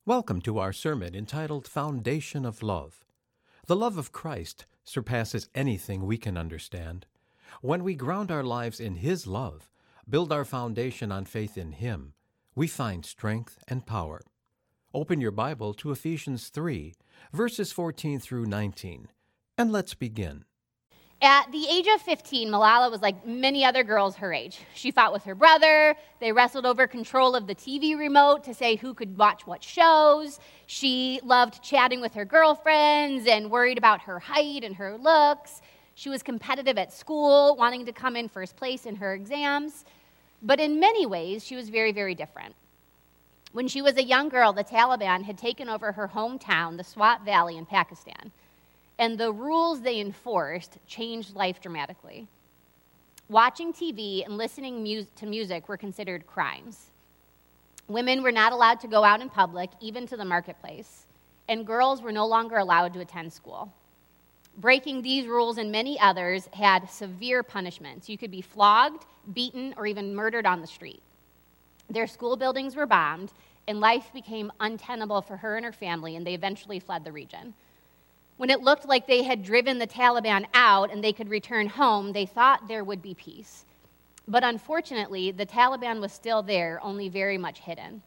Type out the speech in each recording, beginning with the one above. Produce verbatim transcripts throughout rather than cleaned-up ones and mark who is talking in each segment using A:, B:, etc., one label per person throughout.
A: Welcome to our sermon entitled Foundation of Love. The love of Christ surpasses anything we can understand. When we ground our lives in His love, build our foundation on faith in Him, we find strength and power. Open your Bible to Ephesians three, verses fourteen through nineteen, and let's begin.
B: At the age of fifteen, Malala was like many other girls her age. She fought with her brother. They wrestled over control of the T V remote to say who could watch what shows. She loved chatting with her girlfriends and worried about her height and her looks. She was competitive at school, wanting to come in first place in her exams. But in many ways, she was very, very different. When she was a young girl, the Taliban had taken over her hometown, the Swat Valley in Pakistan. And the rules they enforced changed life dramatically. Watching T V and listening mu- to music were considered crimes. Women were not allowed to go out in public, even to the marketplace, and girls were no longer allowed to attend school. Breaking these rules and many others had severe punishments. You could be flogged, beaten, or even murdered on the street. Their school buildings were bombed, and life became untenable for her and her family, and they eventually fled the region. When it looked like they had driven the Taliban out and they could return home, they thought there would be peace. But unfortunately, the Taliban was still there, only very much hidden.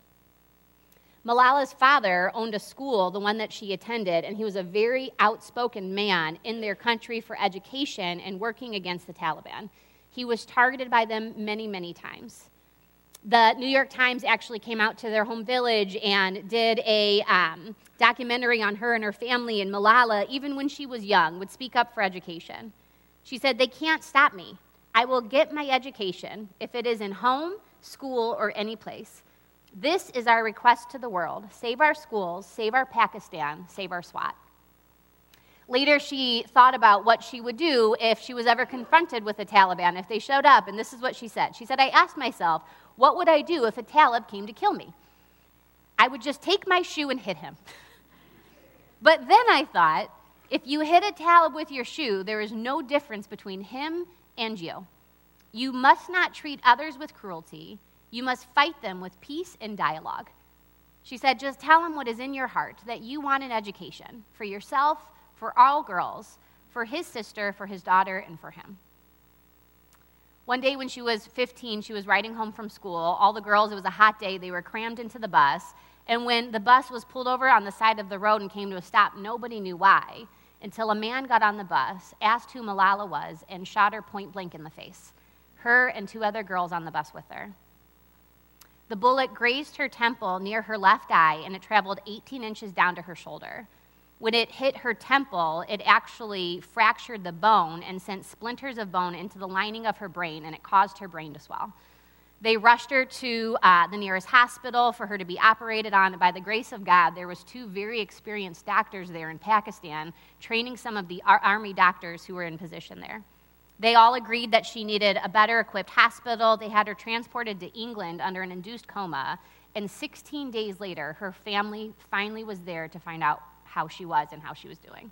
B: Malala's father owned a school, the one that she attended, and he was a very outspoken man in their country for education and working against the Taliban. He was targeted by them many, many times. The New York Times actually came out to their home village and did a um, documentary on her and her family, and Malala, even when she was young, would speak up for education. She said, "They can't stop me. I will get my education, if it is in home, school, or any place. This is our request to the world. Save our schools, save our Pakistan, save our Swat." Later, she thought about what she would do if she was ever confronted with the Taliban, if they showed up, and this is what she said. She said, "I asked myself, what would I do if a Talib came to kill me? I would just take my shoe and hit him." But then I thought, if you hit a Talib with your shoe, there is no difference between him and you. You must not treat others with cruelty. You must fight them with peace and dialogue. She said, just tell him what is in your heart, that you want an education for yourself, for all girls, for his sister, for his daughter, and for him. One day when she was fifteen, she was riding home from school. All the girls, it was a hot day, they were crammed into the bus. And when the bus was pulled over on the side of the road and came to a stop, nobody knew why, until a man got on the bus, asked who Malala was, and shot her point blank in the face, her and two other girls on the bus with her. The bullet grazed her temple near her left eye, and it traveled eighteen inches down to her shoulder. When it hit her temple, it actually fractured the bone and sent splinters of bone into the lining of her brain, and it caused her brain to swell. They rushed her to uh, the nearest hospital for her to be operated on, and by the grace of God, there was two very experienced doctors there in Pakistan training some of the ar- army doctors who were in position there. They all agreed that she needed a better equipped hospital. They had her transported to England under an induced coma, and sixteen days later, her family finally was there to find out how she was and how she was doing.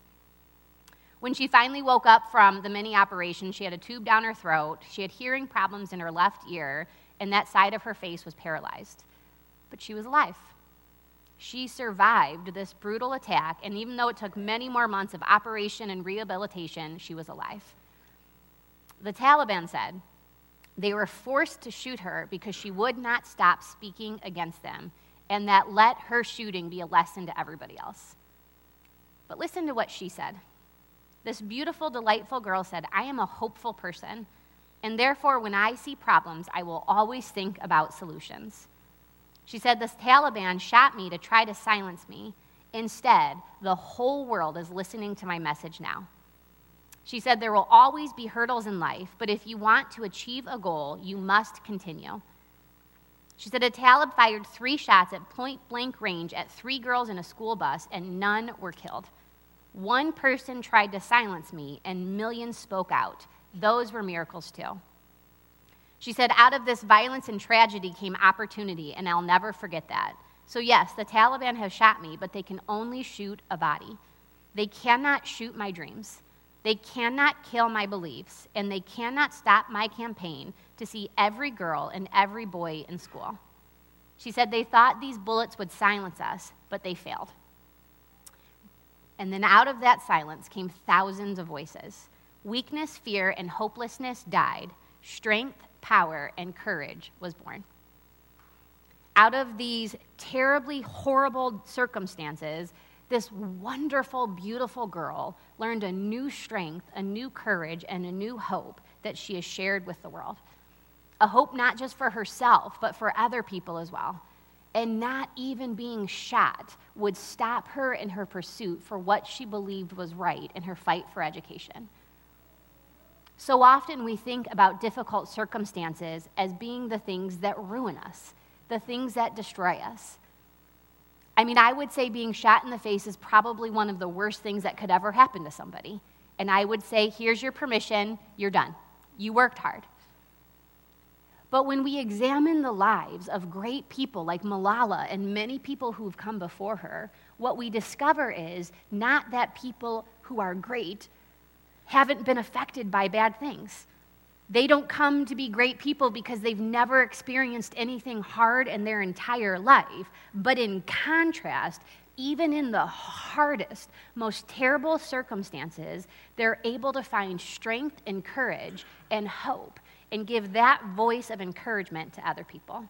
B: When she finally woke up from the mini operation, she had a tube down her throat, she had hearing problems in her left ear, and that side of her face was paralyzed. But she was alive. She survived this brutal attack, and even though it took many more months of operation and rehabilitation, she was alive. The Taliban said they were forced to shoot her because she would not stop speaking against them, and that let her shooting be a lesson to everybody else. But listen to what she said. This beautiful, delightful girl said, "I am a hopeful person, and therefore when I see problems, I will always think about solutions." She said, "This Taliban shot me to try to silence me. Instead, the whole world is listening to my message now." She said, "There will always be hurdles in life, but if you want to achieve a goal, you must continue." She said, "A Talib fired three shots at point-blank range at three girls in a school bus, and none were killed. One person tried to silence me, and millions spoke out. Those were miracles too." She said, "Out of this violence and tragedy came opportunity, and I'll never forget that. So yes, the Taliban have shot me, but they can only shoot a body. They cannot shoot my dreams. They cannot kill my beliefs, and they cannot stop my campaign to see every girl and every boy in school." She said they thought these bullets would silence us, but they failed. And then out of that silence came thousands of voices. Weakness, fear, and hopelessness died. Strength, power, and courage was born. Out of these terribly horrible circumstances, this wonderful, beautiful girl learned a new strength, a new courage, and a new hope that she has shared with the world. A hope not just for herself, but for other people as well. And not even being shot would stop her in her pursuit for what she believed was right in her fight for education. So often we think about difficult circumstances as being the things that ruin us, the things that destroy us. I mean, I would say being shot in the face is probably one of the worst things that could ever happen to somebody. And I would say, here's your permission, you're done. You worked hard. But when we examine the lives of great people like Malala and many people who've come before her, what we discover is not that people who are great haven't been affected by bad things. They don't come to be great people because they've never experienced anything hard in their entire life. But in contrast, even in the hardest, most terrible circumstances, they're able to find strength and courage and hope and give that voice of encouragement to other people.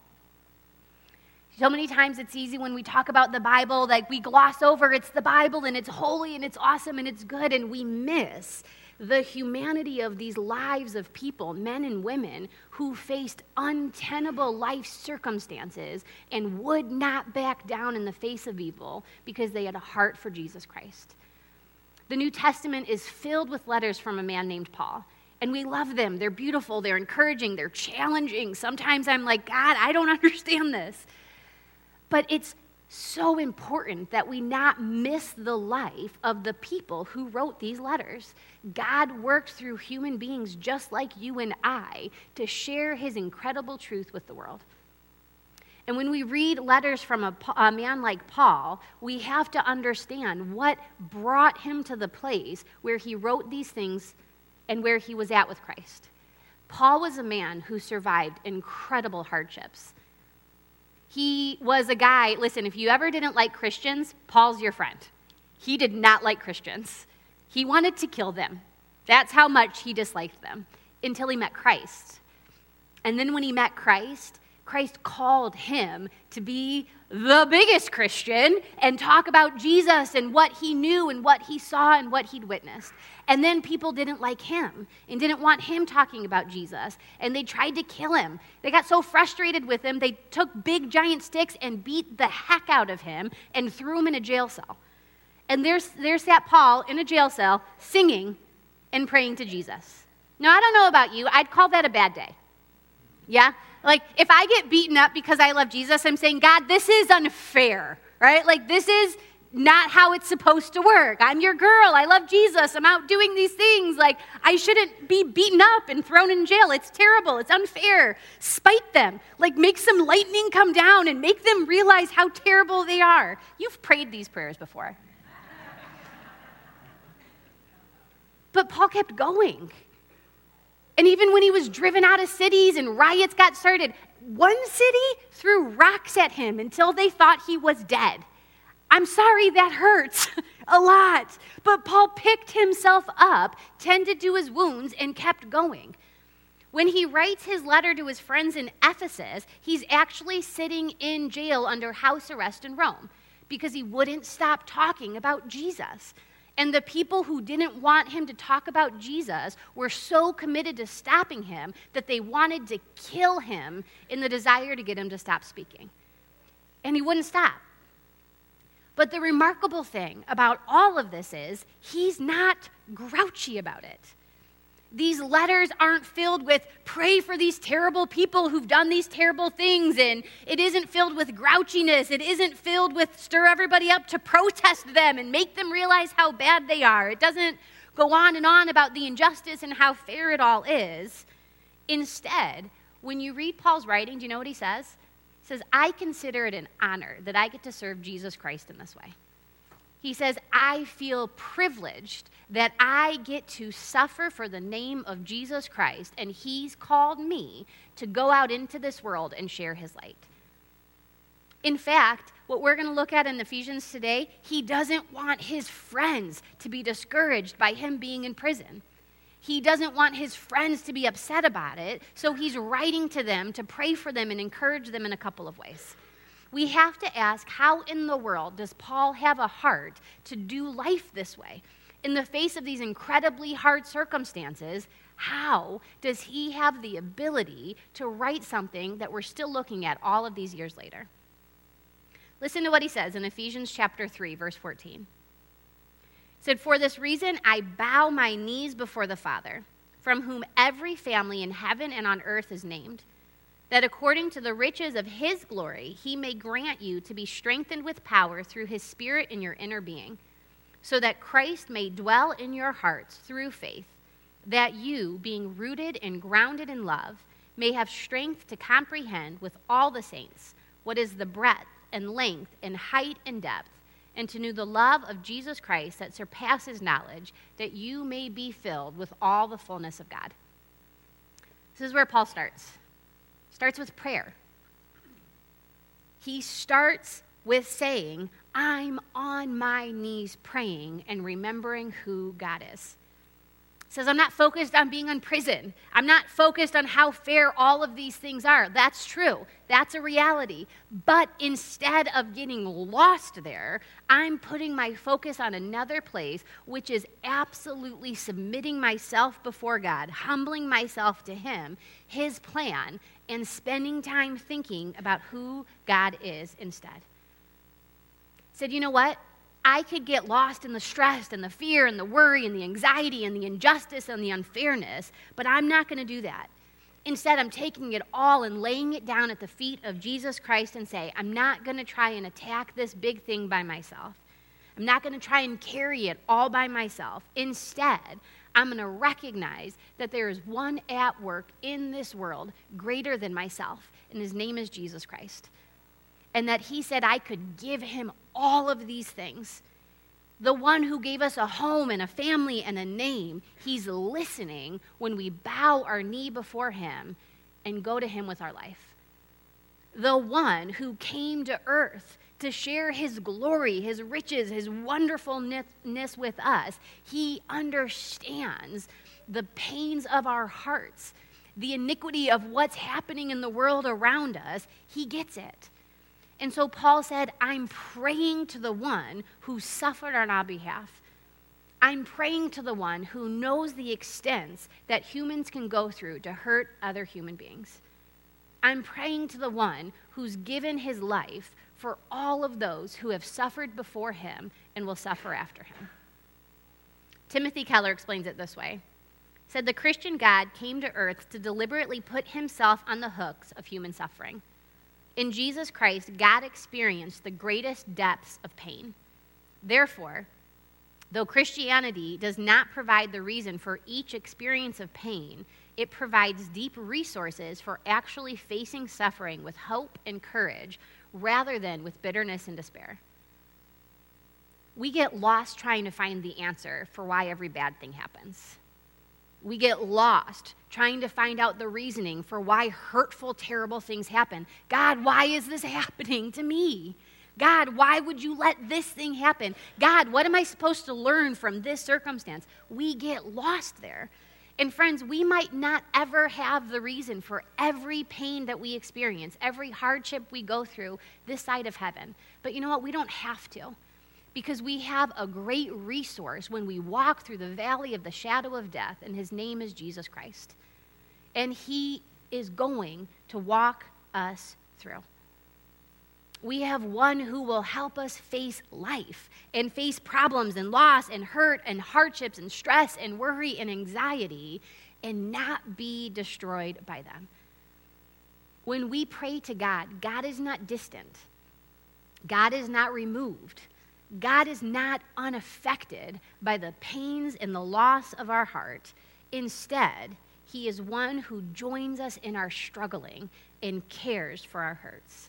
B: So many times it's easy when we talk about the Bible, like we gloss over it's the Bible and it's holy and it's awesome and it's good, and we miss the humanity of these lives of people, men and women, who faced untenable life circumstances and would not back down in the face of evil because they had a heart for Jesus Christ. The New Testament is filled with letters from a man named Paul. And we love them. They're beautiful. They're encouraging. They're challenging. Sometimes I'm like, God, I don't understand this. But it's so important that we not miss the life of the people who wrote these letters. God worked through human beings just like you and I to share his incredible truth with the world. And when we read letters from a, a man like Paul, we have to understand what brought him to the place where he wrote these things and where he was at with Christ. Paul was a man who survived incredible hardships. He was a guy, listen, if you ever didn't like Christians, Paul's your friend. He did not like Christians. He wanted to kill them. That's how much he disliked them until he met Christ. And then when he met Christ, Christ called him to be the biggest Christian and talk about Jesus and what he knew and what he saw and what he'd witnessed. And then people didn't like him and didn't want him talking about Jesus, and they tried to kill him. They got so frustrated with him, they took big giant sticks and beat the heck out of him and threw him in a jail cell. And there's, there sat Paul in a jail cell singing and praying to Jesus. Now, I don't know about you, I'd call that a bad day. Yeah? Like, if I get beaten up because I love Jesus, I'm saying, God, this is unfair, right? Like, this is not how it's supposed to work. I'm your girl. I love Jesus. I'm out doing these things. Like, I shouldn't be beaten up and thrown in jail. It's terrible. It's unfair. Spite them. Like, make some lightning come down and make them realize how terrible they are. You've prayed these prayers before. But Paul kept going. And even when he was driven out of cities and riots got started, one city threw rocks at him until they thought he was dead. I'm sorry, that hurts a lot. But Paul picked himself up, tended to his wounds, and kept going. When he writes his letter to his friends in Ephesus, he's actually sitting in jail under house arrest in Rome because he wouldn't stop talking about Jesus. And the people who didn't want him to talk about Jesus were so committed to stopping him that they wanted to kill him in the desire to get him to stop speaking. And he wouldn't stop. But the remarkable thing about all of this is he's not grouchy about it. These letters aren't filled with pray for these terrible people who've done these terrible things, and it isn't filled with grouchiness. It isn't filled with stir everybody up to protest them and make them realize how bad they are. It doesn't go on and on about the injustice and how fair it all is. Instead, when you read Paul's writing, do you know what he says? He says, I consider it an honor that I get to serve Jesus Christ in this way. He says, I feel privileged that I get to suffer for the name of Jesus Christ, and he's called me to go out into this world and share his light. In fact, what we're going to look at in Ephesians today, he doesn't want his friends to be discouraged by him being in prison. He doesn't want his friends to be upset about it, so he's writing to them to pray for them and encourage them in a couple of ways. We have to ask, how in the world does Paul have a heart to do life this way? In the face of these incredibly hard circumstances, how does he have the ability to write something that we're still looking at all of these years later? Listen to what he says in Ephesians chapter three, verse fourteen. He said, "For this reason I bow my knees before the Father, from whom every family in heaven and on earth is named, that according to the riches of his glory he may grant you to be strengthened with power through his Spirit in your inner being, so that Christ may dwell in your hearts through faith, that you, being rooted and grounded in love, may have strength to comprehend with all the saints what is the breadth and length and height and depth, and to know the love of Jesus Christ that surpasses knowledge, that you may be filled with all the fullness of God." This is where Paul starts. Starts with prayer. He starts with saying, I'm on my knees praying and remembering who God is. Says, I'm not focused on being in prison. I'm not focused on how fair all of these things are. That's true. That's a reality. But instead of getting lost there, I'm putting my focus on another place, which is absolutely submitting myself before God, humbling myself to him, his plan, and spending time thinking about who God is instead. Said, you know what? I could get lost in the stress and the fear and the worry and the anxiety and the injustice and the unfairness, but I'm not going to do that. Instead, I'm taking it all and laying it down at the feet of Jesus Christ and say, I'm not going to try and attack this big thing by myself. I'm not going to try and carry it all by myself. Instead, I'm going to recognize that there is one at work in this world greater than myself, and his name is Jesus Christ. And that he said I could give him all of these things. The one who gave us a home and a family and a name, he's listening when we bow our knee before him and go to him with our life. The one who came to earth to share his glory, his riches, his wonderfulness with us, he understands the pains of our hearts, the iniquity of what's happening in the world around us. He gets it. And so Paul said, I'm praying to the one who suffered on our behalf. I'm praying to the one who knows the extents that humans can go through to hurt other human beings. I'm praying to the one who's given his life for all of those who have suffered before him and will suffer after him. Timothy Keller explains it this way. He said, the Christian God came to earth to deliberately put himself on the hooks of human suffering. In Jesus Christ, God experienced the greatest depths of pain. Therefore, though Christianity does not provide the reason for each experience of pain, it provides deep resources for actually facing suffering with hope and courage rather than with bitterness and despair. We get lost trying to find the answer for why every bad thing happens. We get lost trying to find out the reasoning for why hurtful, terrible things happen. God, why is this happening to me? God, why would you let this thing happen? God, what am I supposed to learn from this circumstance? We get lost there. And friends, we might not ever have the reason for every pain that we experience, every hardship we go through this side of heaven. But you know what? We don't have to. Because we have a great resource when we walk through the valley of the shadow of death, and his name is Jesus Christ. And he is going to walk us through. We have one who will help us face life and face problems and loss and hurt and hardships and stress and worry and anxiety and not be destroyed by them. When we pray to God, God is not distant. God is not removed. God is not unaffected by the pains and the loss of our heart. Instead, he is one who joins us in our struggling and cares for our hurts.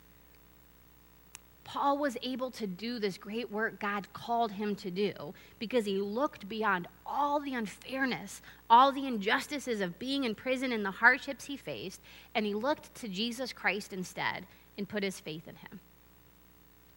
B: Paul was able to do this great work God called him to do because he looked beyond all the unfairness, all the injustices of being in prison and the hardships he faced, and he looked to Jesus Christ instead and put his faith in him.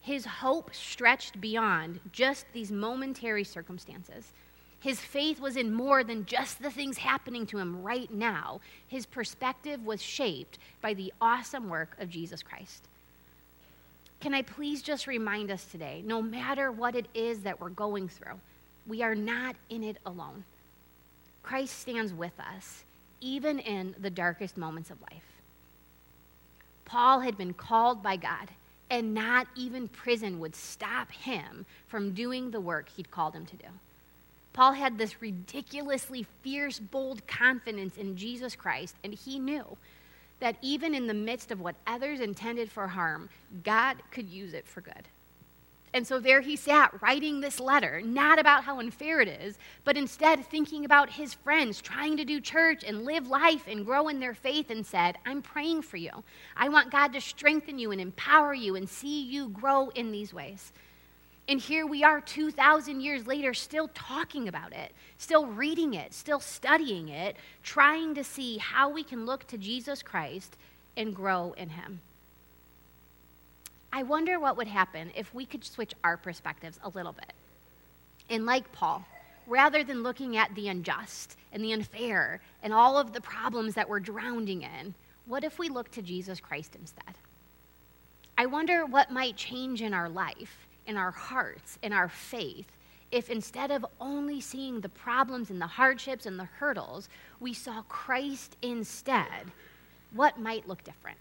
B: His hope stretched beyond just these momentary circumstances. His faith was in more than just the things happening to him right now. His perspective was shaped by the awesome work of Jesus Christ. Can I please just remind us today, no matter what it is that we're going through, we are not in it alone. Christ stands with us, even in the darkest moments of life. Paul had been called by God, and not even prison would stop him from doing the work he'd called him to do. Paul had this ridiculously fierce, bold confidence in Jesus Christ, and he knew that even in the midst of what others intended for harm, God could use it for good. And so there he sat, writing this letter, not about how unfair it is, but instead thinking about his friends, trying to do church and live life and grow in their faith, and said, I'm praying for you. I want God to strengthen you and empower you and see you grow in these ways. And here we are two thousand years later, still talking about it, still reading it, still studying it, trying to see how we can look to Jesus Christ and grow in him. I wonder what would happen if we could switch our perspectives a little bit. And like Paul, rather than looking at the unjust and the unfair and all of the problems that we're drowning in, what if we look to Jesus Christ instead? I wonder what might change in our life, in our hearts, in our faith, if instead of only seeing the problems and the hardships and the hurdles, we saw Christ instead. What might look different?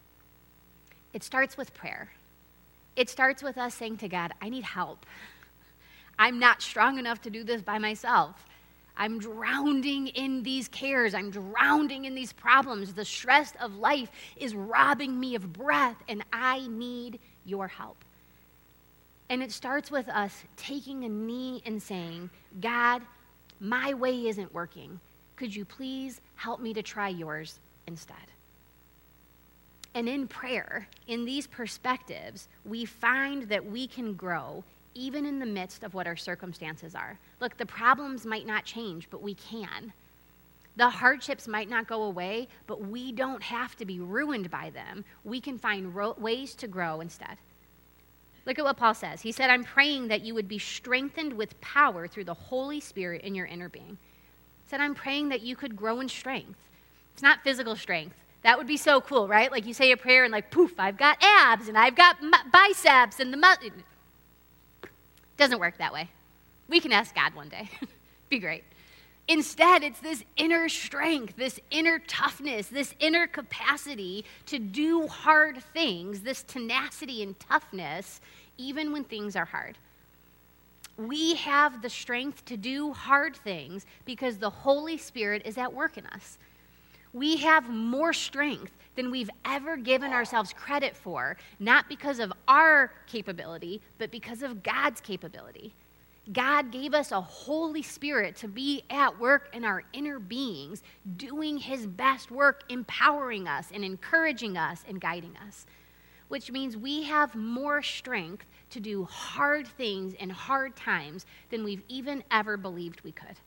B: It starts with prayer. It starts with us saying to God, I need help. I'm not strong enough to do this by myself. I'm drowning in these cares. I'm drowning in these problems. The stress of life is robbing me of breath, and I need your help. And it starts with us taking a knee and saying, God, my way isn't working. Could you please help me to try yours instead? And in prayer, in these perspectives, we find that we can grow even in the midst of what our circumstances are. Look, the problems might not change, but we can. The hardships might not go away, but we don't have to be ruined by them. We can find ro- ways to grow instead. Look at what Paul says. He said, I'm praying that you would be strengthened with power through the Holy Spirit in your inner being. He said, I'm praying that you could grow in strength. It's not physical strength. That would be so cool, right? Like you say a prayer and like, poof, I've got abs and I've got mu- biceps and the mu-. Doesn't work that way. We can ask God one day. Be great. Instead, it's this inner strength, this inner toughness, this inner capacity to do hard things, this tenacity and toughness, even when things are hard. We have the strength to do hard things because the Holy Spirit is at work in us. We have more strength than we've ever given ourselves credit for, not because of our capability, but because of God's capability. God gave us a Holy Spirit to be at work in our inner beings, doing his best work, empowering us and encouraging us and guiding us, which means we have more strength to do hard things in hard times than we've even ever believed we could.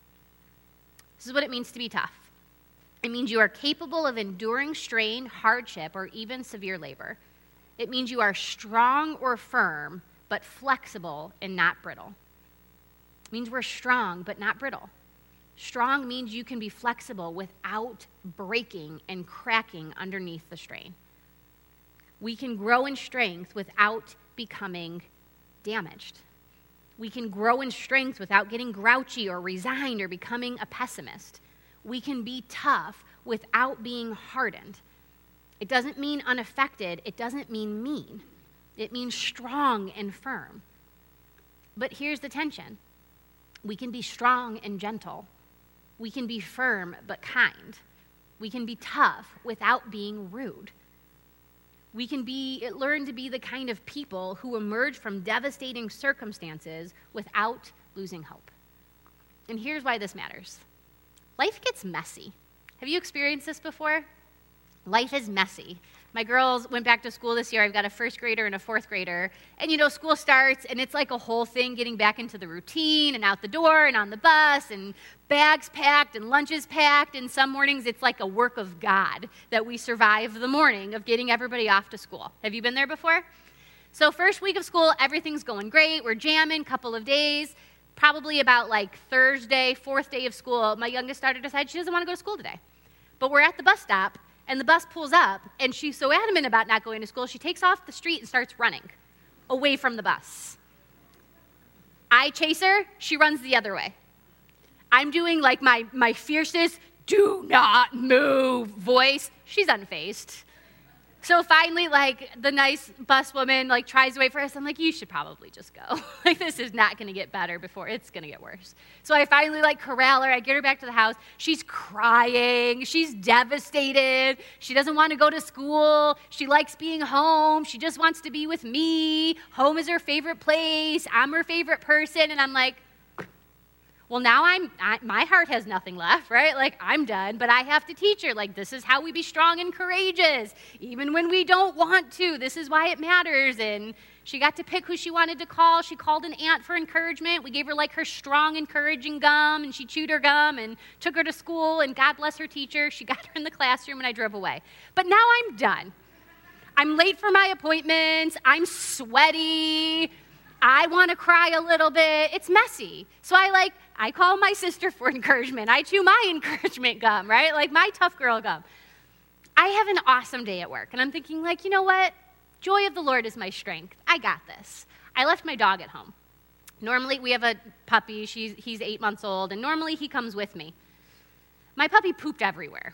B: This is what it means to be tough. It means you are capable of enduring strain, hardship, or even severe labor. It means you are strong or firm, but flexible and not brittle. It means we're strong, but not brittle. Strong means you can be flexible without breaking and cracking underneath the strain. We can grow in strength without becoming damaged. We can grow in strength without getting grouchy or resigned or becoming a pessimist. We can be tough without being hardened. It doesn't mean unaffected. It doesn't mean mean. It means strong and firm. But here's the tension. We can be strong and gentle. We can be firm but kind. We can be tough without being rude. We can be learn to be the kind of people who emerge from devastating circumstances without losing hope. And here's why this matters. Life gets messy. Have you experienced this before? Life is messy. My girls went back to school this year. I've got a first grader and a fourth grader. And, you know, school starts, and it's like a whole thing getting back into the routine and out the door and on the bus and bags packed and lunches packed. And some mornings it's like a work of God that we survive the morning of getting everybody off to school. Have you been there before? So first week of school, everything's going great. We're jamming, couple of days. Probably about like Thursday, fourth day of school, my youngest daughter decides she doesn't want to go to school today. But we're at the bus stop, and the bus pulls up, and she's so adamant about not going to school, she takes off the street and starts running away from the bus. I chase her, she runs the other way. I'm doing like my, my fiercest, do not move voice. She's unfazed. So finally, like, the nice bus woman, like, tries to wait for us. I'm like, you should probably just go. Like, this is not going to get better before it's going to get worse. So I finally, like, corral her. I get her back to the house. She's crying. She's devastated. She doesn't want to go to school. She likes being home. She just wants to be with me. Home is her favorite place. I'm her favorite person. And I'm like, well, now I'm, I, my heart has nothing left, right? Like, I'm done, but I have to teach her, like, this is how we be strong and courageous, even when we don't want to. This is why it matters. And she got to pick who she wanted to call. She called an aunt for encouragement. We gave her, like, her strong, encouraging gum, and she chewed her gum and took her to school, and God bless her teacher. She got her in the classroom, and I drove away. But now I'm done. I'm late for my appointments. I'm sweaty. I want to cry a little bit. It's messy. So I, like, I call my sister for encouragement. I chew my encouragement gum, right? Like my tough girl gum. I have an awesome day at work, and I'm thinking, like, you know what? Joy of the Lord is my strength. I got this. I left my dog at home. Normally, we have a puppy. She's, he's eight months old, and normally he comes with me. My puppy pooped everywhere.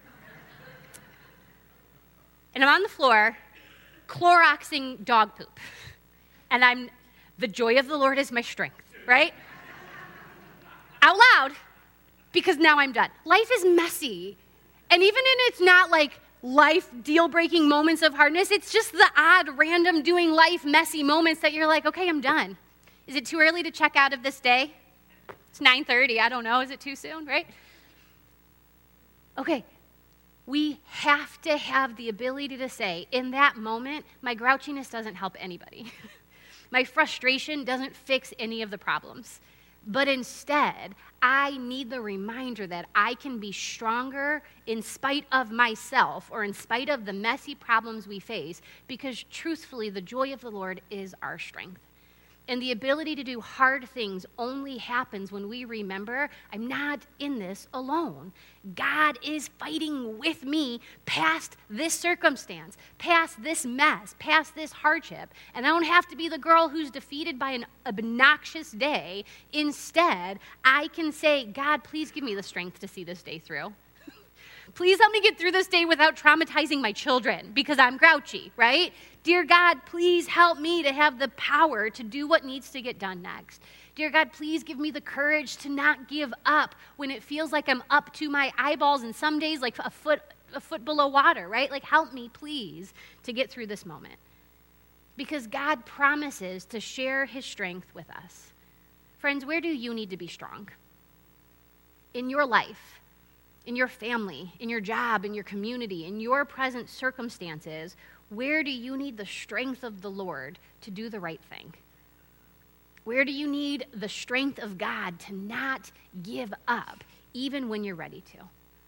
B: And I'm on the floor, Cloroxing dog poop. And I'm, the joy of the Lord is my strength, right? Out loud, because now I'm done. Life is messy. And even in it's not like life deal-breaking moments of hardness, it's just the odd, random doing life messy moments that you're like, okay, I'm done. Is it too early to check out of this day? It's nine thirty, I don't know, is it too soon, right? Okay, we have to have the ability to say, in that moment, my grouchiness doesn't help anybody. My frustration doesn't fix any of the problems. But instead, I need the reminder that I can be stronger in spite of myself or in spite of the messy problems we face, because truthfully, the joy of the Lord is our strength. And the ability to do hard things only happens when we remember I'm not in this alone. God is fighting with me past this circumstance, past this mess, past this hardship. And I don't have to be the girl who's defeated by an obnoxious day. Instead, I can say, God, please give me the strength to see this day through. Please help me get through this day without traumatizing my children because I'm grouchy, right? Dear God, please help me to have the power to do what needs to get done next. Dear God, please give me the courage to not give up when it feels like I'm up to my eyeballs and some days like a foot, a foot below water, right? Like, help me, please, to get through this moment. Because God promises to share his strength with us. Friends, where do you need to be strong? In your life, in your family, in your job, in your community, in your present circumstances, where do you need the strength of the Lord to do the right thing? Where do you need the strength of God to not give up, even when you're ready to?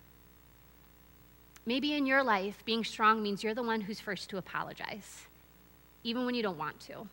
B: Maybe in your life, being strong means you're the one who's first to apologize, even when you don't want to.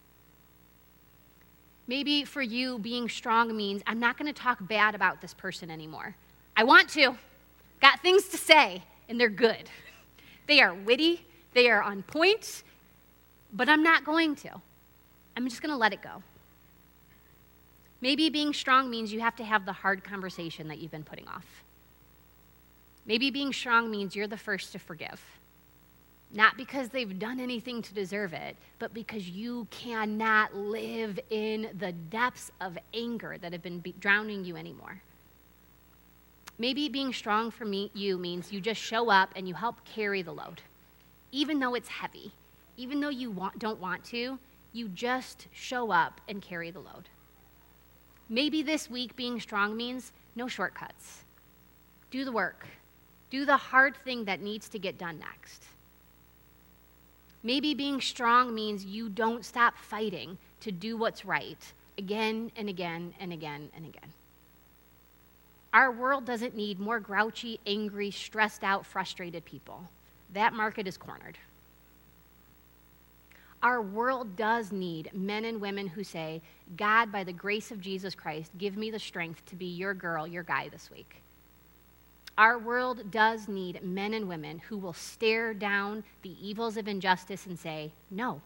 B: Maybe for you, being strong means I'm not going to talk bad about this person anymore. I want to. Got things to say, and they're good. They are witty, they are on point, but I'm not going to. I'm just going to let it go. Maybe being strong means you have to have the hard conversation that you've been putting off. Maybe being strong means you're the first to forgive. Not because they've done anything to deserve it, but because you cannot live in the depths of anger that have been be- drowning you anymore. Maybe being strong for me, you means you just show up and you help carry the load. Even though it's heavy, even though you want, don't want to, you just show up and carry the load. Maybe this week being strong means no shortcuts. Do the work. Do the hard thing that needs to get done next. Maybe being strong means you don't stop fighting to do what's right again and again and again and again. Our world doesn't need more grouchy, angry, stressed out, frustrated people. That market is cornered. Our world does need men and women who say, God, by the grace of Jesus Christ, give me the strength to be your girl, your guy this week. Our world does need men and women who will stare down the evils of injustice and say, no,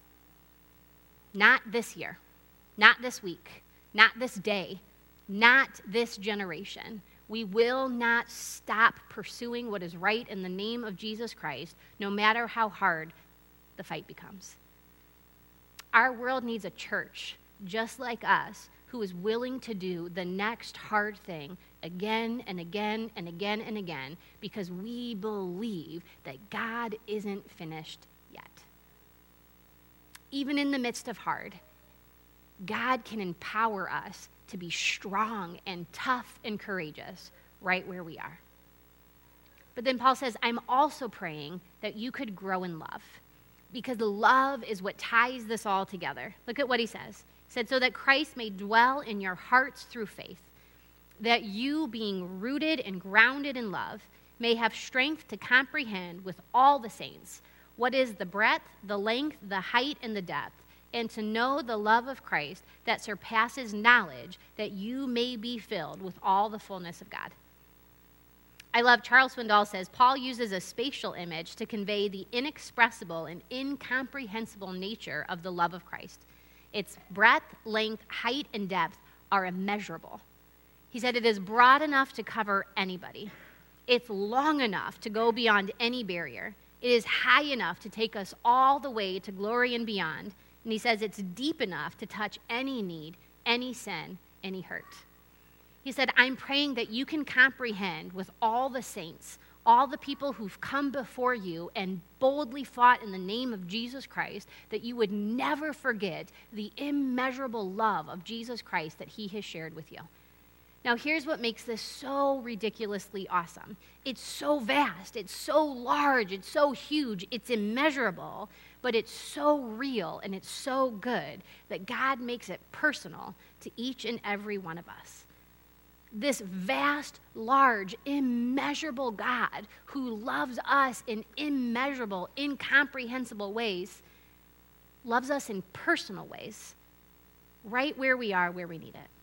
B: not this year, not this week, not this day, not this generation. We will not stop pursuing what is right in the name of Jesus Christ, no matter how hard the fight becomes. Our world needs a church just like us who is willing to do the next hard thing again and again and again and again because we believe that God isn't finished yet. Even in the midst of hard, God can empower us to be strong and tough and courageous right where we are. But then Paul says, I'm also praying that you could grow in love, because the love is what ties this all together. Look at what he says. He said, so that Christ may dwell in your hearts through faith, that you, being rooted and grounded in love, may have strength to comprehend with all the saints what is the breadth, the length, the height, and the depth, and to know the love of Christ that surpasses knowledge, that you may be filled with all the fullness of God. I love, Charles Swindoll says, Paul uses a spatial image to convey the inexpressible and incomprehensible nature of the love of Christ. Its breadth, length, height, and depth are immeasurable. He said it is broad enough to cover anybody. It's long enough to go beyond any barrier. It is high enough to take us all the way to glory and beyond. And he says it's deep enough to touch any need, any sin, any hurt. He said, I'm praying that you can comprehend with all the saints, all the people who've come before you and boldly fought in the name of Jesus Christ, that you would never forget the immeasurable love of Jesus Christ that he has shared with you. Now, here's what makes this so ridiculously awesome. It's so vast, it's so large, it's so huge, it's immeasurable, but it's so real and it's so good that God makes it personal to each and every one of us. This vast, large, immeasurable God who loves us in immeasurable, incomprehensible ways, loves us in personal ways, right where we are, where we need it.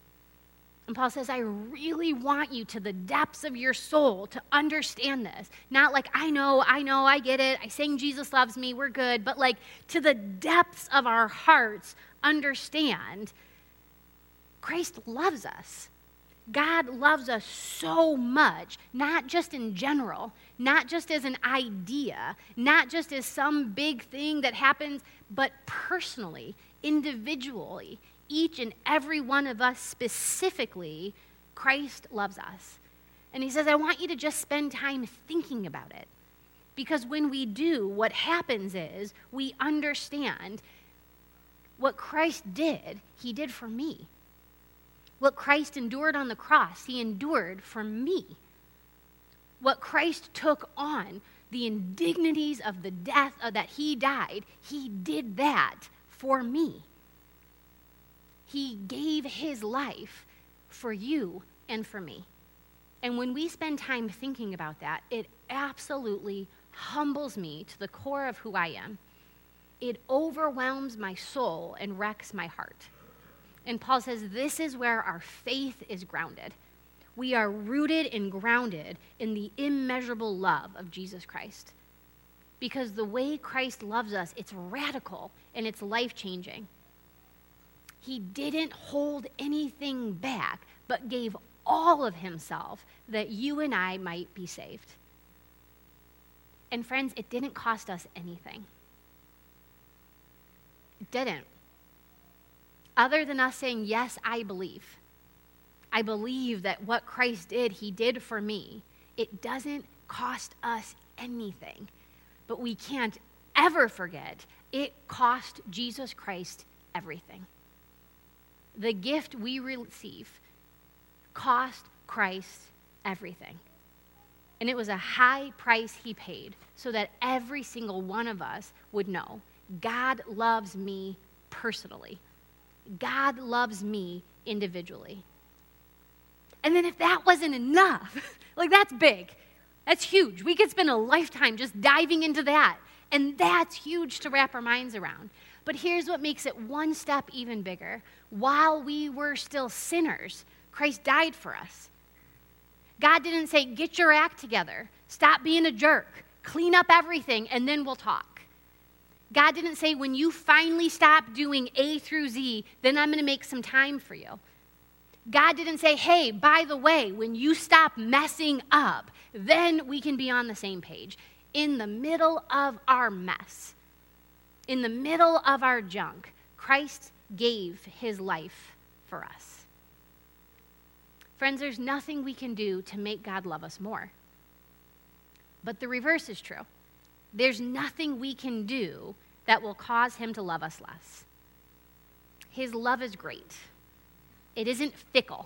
B: And Paul says, I really want you to the depths of your soul to understand this. Not like, I know, I know, I get it. I sang Jesus loves me, we're good. But like to the depths of our hearts, understand Christ loves us. God loves us so much, not just in general, not just as an idea, not just as some big thing that happens, but personally, individually, each and every one of us specifically, Christ loves us. And he says, I want you to just spend time thinking about it. Because when we do, what happens is we understand what Christ did, he did for me. What Christ endured on the cross, he endured for me. What Christ took on, the indignities of the death uh, that he died, he did that for me. He gave his life for you and for me. And when we spend time thinking about that, it absolutely humbles me to the core of who I am. It overwhelms my soul and wrecks my heart. And Paul says this is where our faith is grounded. We are rooted and grounded in the immeasurable love of Jesus Christ. Because the way Christ loves us, it's radical and it's life-changing. He didn't hold anything back, but gave all of himself that you and I might be saved. And friends, it didn't cost us anything. It didn't. Other than us saying, yes, I believe. I believe that what Christ did, he did for me. It doesn't cost us anything. But we can't ever forget, it cost Jesus Christ everything. The gift we receive cost Christ everything. And it was a high price he paid so that every single one of us would know God loves me personally. God loves me individually. And then if that wasn't enough, like that's big, that's huge. We could spend a lifetime just diving into that. And that's huge to wrap our minds around. But here's what makes it one step even bigger. While we were still sinners, Christ died for us. God didn't say, get your act together, stop being a jerk, clean up everything, and then we'll talk. God didn't say, when you finally stop doing A through Z, then I'm going to make some time for you. God didn't say, hey, by the way, when you stop messing up, then we can be on the same page. In the middle of our mess, in the middle of our junk, Christ gave his life for us. Friends, there's nothing we can do to make God love us more. But the reverse is true. There's nothing we can do that will cause him to love us less. His love is great. It isn't fickle.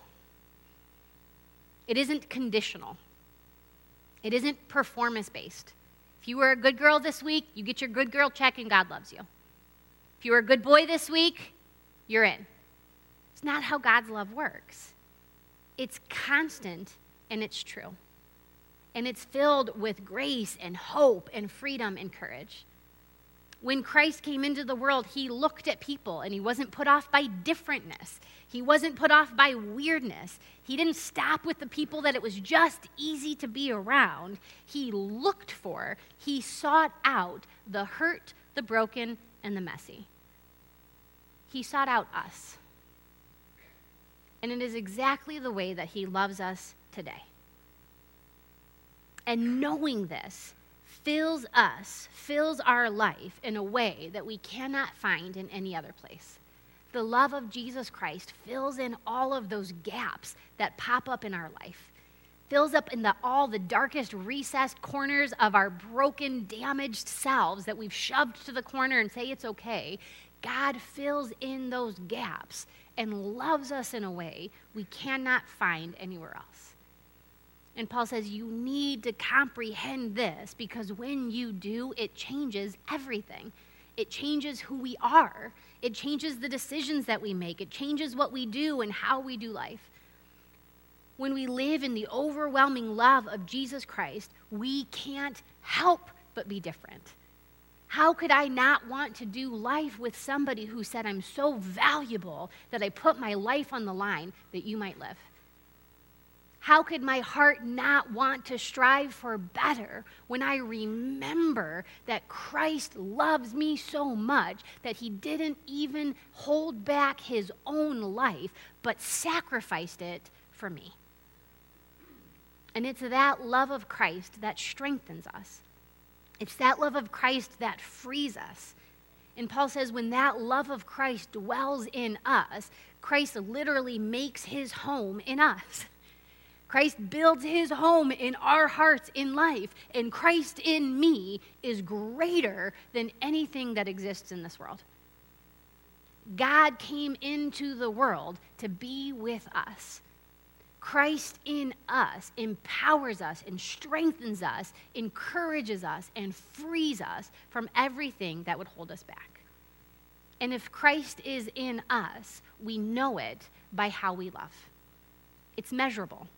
B: It isn't conditional. It isn't performance-based. If you were a good girl this week, you get your good girl check and God loves you. If you were a good boy this week, you're in. It's not how God's love works. It's constant and it's true. And it's filled with grace and hope and freedom and courage. When Christ came into the world, he looked at people and he wasn't put off by differentness. He wasn't put off by weirdness. He didn't stop with the people that it was just easy to be around. He looked for, he sought out the hurt, the broken, and the messy. He sought out us. And it is exactly the way that he loves us today. And knowing this fills us, fills our life in a way that we cannot find in any other place. The love of Jesus Christ fills in all of those gaps that pop up in our life. Fills up in the, all the darkest recessed corners of our broken, damaged selves that we've shoved to the corner and say it's okay. God fills in those gaps and loves us in a way we cannot find anywhere else. And Paul says you need to comprehend this because when you do, it changes everything. It changes who we are. It changes the decisions that we make. It changes what we do and how we do life. When we live in the overwhelming love of Jesus Christ, we can't help but be different. How could I not want to do life with somebody who said, I'm so valuable that I put my life on the line that you might live? How could my heart not want to strive for better when I remember that Christ loves me so much that he didn't even hold back his own life, but sacrificed it for me? And it's that love of Christ that strengthens us. It's that love of Christ that frees us. And Paul says when that love of Christ dwells in us, Christ literally makes his home in us. Christ builds his home in our hearts in life, and Christ in me is greater than anything that exists in this world. God came into the world to be with us. Christ in us empowers us and strengthens us, encourages us, and frees us from everything that would hold us back. And if Christ is in us, we know it by how we love. It's measurable.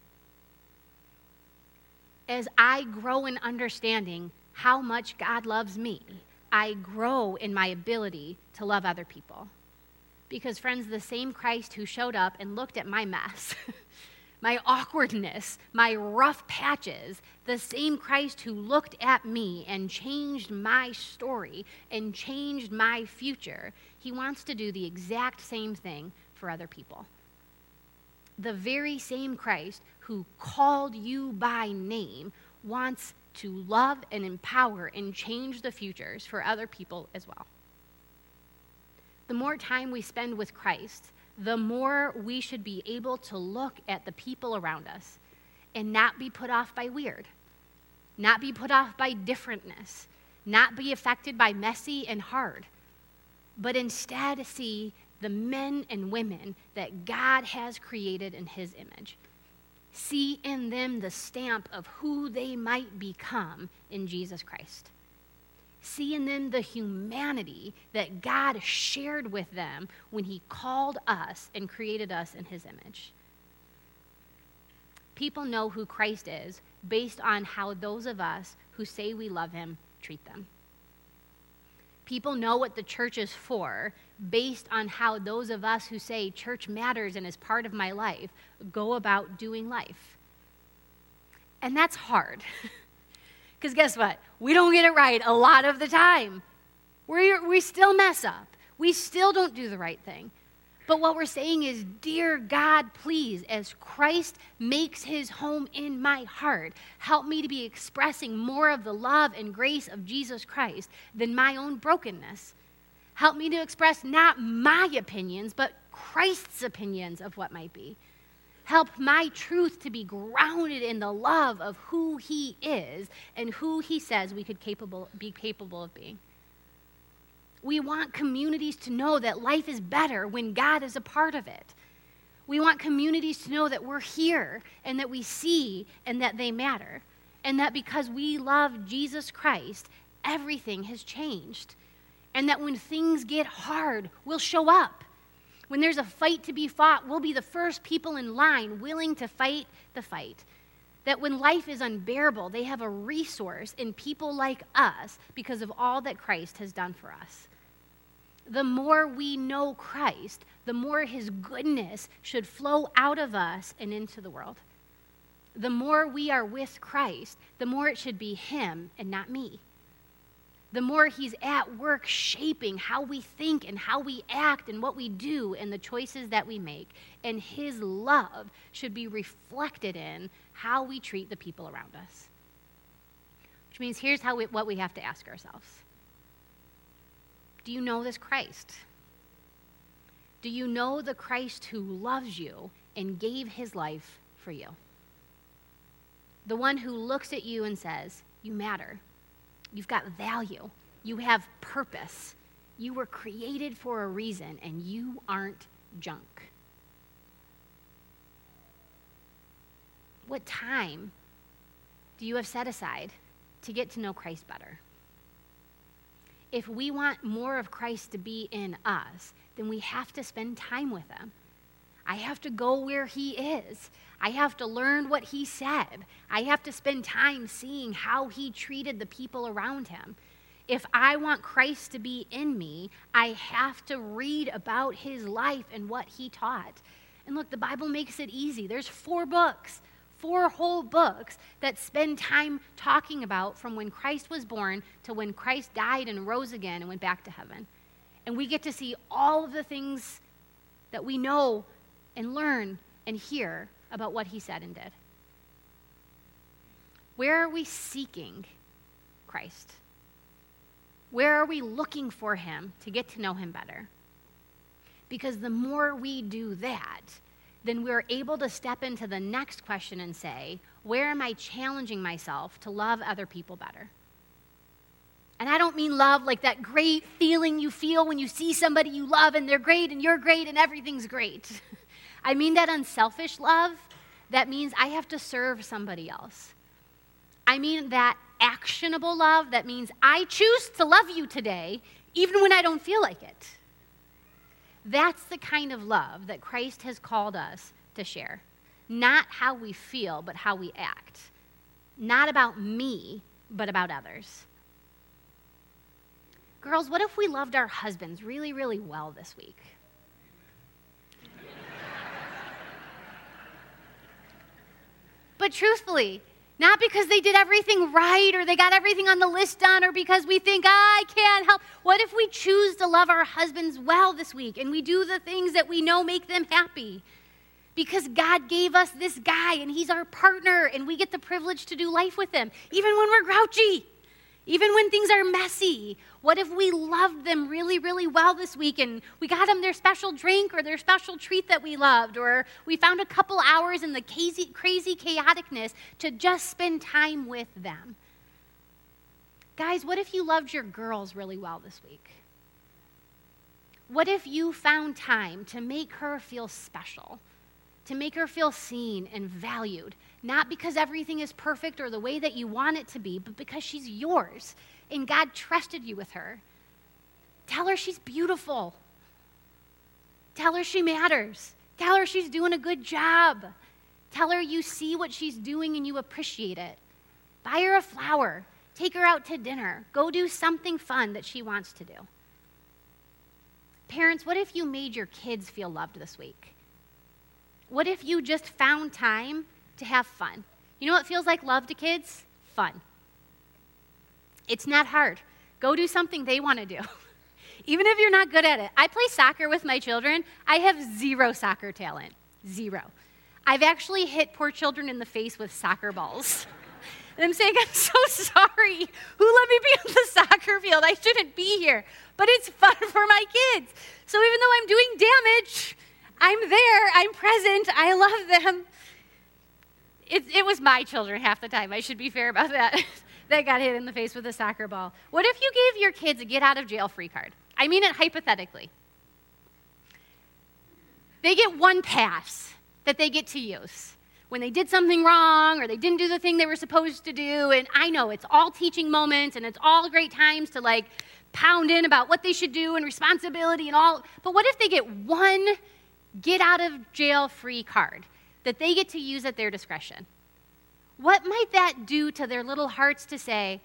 B: As I grow in understanding how much God loves me, I grow in my ability to love other people. Because, friends, the same Christ who showed up and looked at my mess, my awkwardness, my rough patches, the same Christ who looked at me and changed my story and changed my future, he wants to do the exact same thing for other people. The very same Christ who called you by name wants to love and empower and change the futures for other people as well. The more time we spend with Christ, the more we should be able to look at the people around us and not be put off by weird, not be put off by differentness, not be affected by messy and hard, but instead see the men and women that God has created in his image. See in them the stamp of who they might become in Jesus Christ. See in them the humanity that God shared with them when he called us and created us in his image. People know who Christ is based on how those of us who say we love him treat them. People know what the church is for based on how those of us who say church matters and is part of my life go about doing life. And that's hard. Because guess what? We don't get it right a lot of the time. we we still mess up. We still don't do the right thing. But what we're saying is, dear God, please, as Christ makes his home in my heart, help me to be expressing more of the love and grace of Jesus Christ than my own brokenness. Help me to express not my opinions, but Christ's opinions of what might be. Help my truth to be grounded in the love of who he is and who he says we could capable, be capable of being. We want communities to know that life is better when God is a part of it. We want communities to know that we're here and that we see and that they matter. And that because we love Jesus Christ, everything has changed. And that when things get hard, we'll show up. When there's a fight to be fought, we'll be the first people in line willing to fight the fight. That when life is unbearable, they have a resource in people like us because of all that Christ has done for us. The more we know Christ, the more his goodness should flow out of us and into the world. The more we are with Christ, the more it should be him and not me. The more he's at work shaping how we think and how we act and what we do and the choices that we make. And his love should be reflected in how we treat the people around us. Which means here's how we, what we have to ask ourselves. Do you know this Christ? Do you know the Christ who loves you and gave his life for you? The one who looks at you and says, you matter. You've got value. You have purpose. You were created for a reason, and you aren't junk. What time do you have set aside to get to know Christ better? If we want more of Christ to be in us, then we have to spend time with him. I have to go where he is. I have to learn what he said. I have to spend time seeing how he treated the people around him. If I want Christ to be in me, I have to read about his life and what he taught. And look, the Bible makes it easy. There's four books. Four whole books that spend time talking about from when Christ was born to when Christ died and rose again and went back to heaven. And we get to see all of the things that we know and learn and hear about what he said and did. Where are we seeking Christ? Where are we looking for him to get to know him better? Because the more we do that, then we're able to step into the next question and say, where am I challenging myself to love other people better? And I don't mean love like that great feeling you feel when you see somebody you love and they're great and you're great and everything's great. I mean that unselfish love that means I have to serve somebody else. I mean that actionable love that means I choose to love you today even when I don't feel like it. That's the kind of love that Christ has called us to share. Not how we feel, but how we act. Not about me, but about others. Girls, what if we loved our husbands really, really well this week? But truthfully, not because they did everything right or they got everything on the list done or because we think, ah, I can't help. What if we choose to love our husbands well this week and we do the things that we know make them happy? Because God gave us this guy and he's our partner and we get the privilege to do life with him, even when we're grouchy, even when things are messy. What if we loved them really, really well this week and we got them their special drink or their special treat that we loved, or we found a couple hours in the crazy, crazy chaoticness to just spend time with them? Guys, what if you loved your girls really well this week? What if you found time to make her feel special, to make her feel seen and valued, not because everything is perfect or the way that you want it to be, but because she's yours and God trusted you with her? Tell her she's beautiful. Tell her she matters. Tell her she's doing a good job. Tell her you see what she's doing and you appreciate it. Buy her a flower. Take her out to dinner. Go do something fun that she wants to do. Parents, what if you made your kids feel loved this week? What if you just found time to have fun? You know what feels like love to kids? Fun. It's not hard. Go do something they want to do. Even if you're not good at it. I play soccer with my children. I have zero soccer talent. Zero. I've actually hit poor children in the face with soccer balls. And I'm saying, I'm so sorry. Who let me be on the soccer field? I shouldn't be here. But it's fun for my kids. So even though I'm doing damage, I'm there, I'm present, I love them. It, it was my children half the time. I should be fair about that. That got hit in the face with a soccer ball. What if you gave your kids a get out of jail free card? I mean it hypothetically. They get one pass that they get to use when they did something wrong or they didn't do the thing they were supposed to do. And I know it's all teaching moments and it's all great times to like pound in about what they should do and responsibility and all. But what if they get one get out of jail free card that they get to use at their discretion? What might that do to their little hearts to say,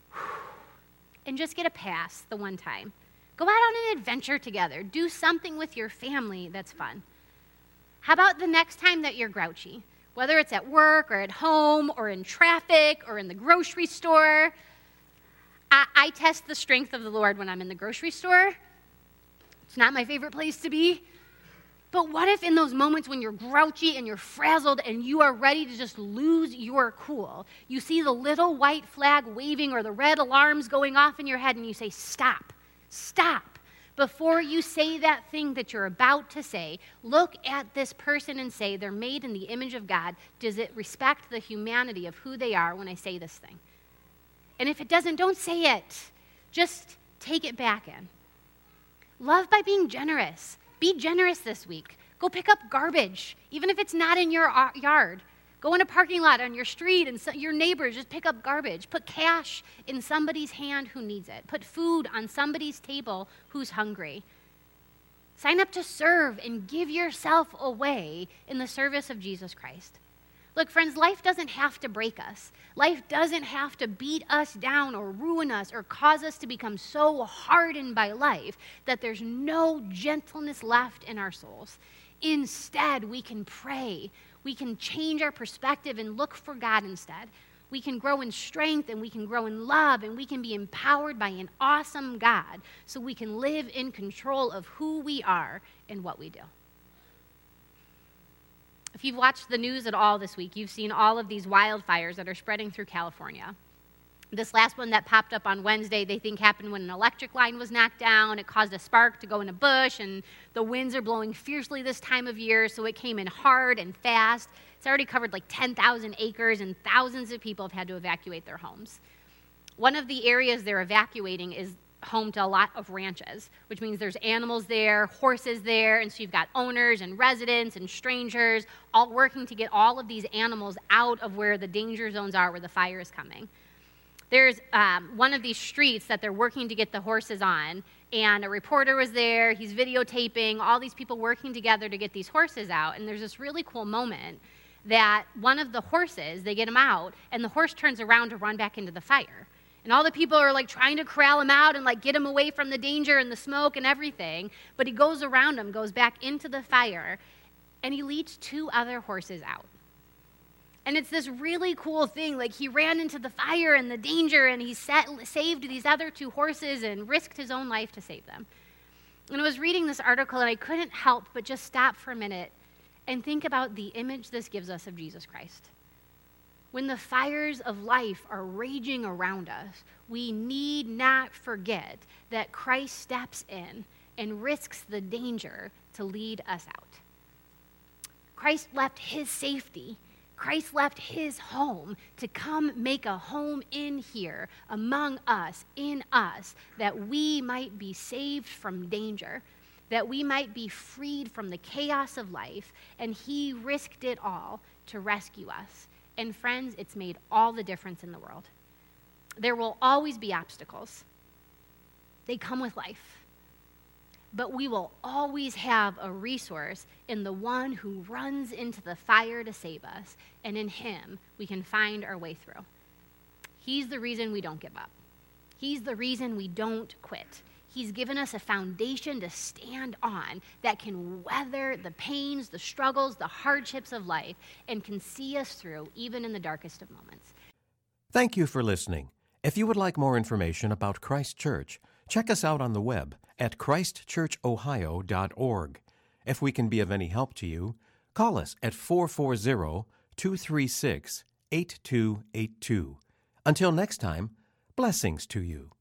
B: and just get a pass the one time? Go out on an adventure together. Do something with your family that's fun. How about the next time that you're grouchy? Whether it's at work or at home or in traffic or in the grocery store. I, I test the strength of the Lord when I'm in the grocery store. It's not my favorite place to be. But what if in those moments when you're grouchy and you're frazzled and you are ready to just lose your cool, you see the little white flag waving or the red alarms going off in your head and you say, stop, stop. Before you say that thing that you're about to say, look at this person and say, they're made in the image of God. Does it respect the humanity of who they are when I say this thing? And if it doesn't, don't say it. Just take it back in. Love by being generous. Be generous this week. Go pick up garbage, even if it's not in your yard. Go in a parking lot on your street and so your neighbors, just pick up garbage. Put cash in somebody's hand who needs it. Put food on somebody's table who's hungry. Sign up to serve and give yourself away in the service of Jesus Christ. Look, friends, life doesn't have to break us. Life doesn't have to beat us down or ruin us or cause us to become so hardened by life that there's no gentleness left in our souls. Instead, we can pray. We can change our perspective and look for God instead. We can grow in strength and we can grow in love and we can be empowered by an awesome God so we can live in control of who we are and what we do. If you've watched the news at all this week, you've seen all of these wildfires that are spreading through California. This last one that popped up on Wednesday, they think happened when an electric line was knocked down. It caused a spark to go in a bush, and the winds are blowing fiercely this time of year, so it came in hard and fast. It's already covered like ten thousand acres, and thousands of people have had to evacuate their homes. One of the areas they're evacuating is home to a lot of ranches, which means there's animals there, horses there, and so you've got owners and residents and strangers all working to get all of these animals out of where the danger zones are, where the fire is coming. There's um, one of these streets that they're working to get the horses on, and a reporter was there. He's videotaping all these people working together to get these horses out, and there's this really cool moment that one of the horses, they get him out, and the horse turns around to run back into the fire. And all the people are like trying to corral him out and like get him away from the danger and the smoke and everything. But he goes around him, goes back into the fire, and he leads two other horses out. And it's this really cool thing. Like he ran into the fire and the danger, and he set, saved these other two horses and risked his own life to save them. And I was reading this article, and I couldn't help but just stop for a minute and think about the image this gives us of Jesus Christ. When the fires of life are raging around us, we need not forget that Christ steps in and risks the danger to lead us out. Christ left his safety. Christ left his home to come make a home in here, among us, in us, that we might be saved from danger, that we might be freed from the chaos of life, and he risked it all to rescue us. And friends, it's made all the difference in the world. There will always be obstacles. They come with life. But we will always have a resource in the one who runs into the fire to save us, and in him we can find our way through. He's the reason we don't give up. He's the reason we don't quit. He's given us a foundation to stand on that can weather the pains, the struggles, the hardships of life, and can see us through even in the darkest of moments.
A: Thank you for listening. If you would like more information about Christ Church, check us out on the web at christ church ohio dot org. If we can be of any help to you, call us at four four zero, two three six, eight two eight two. Until next time, blessings to you.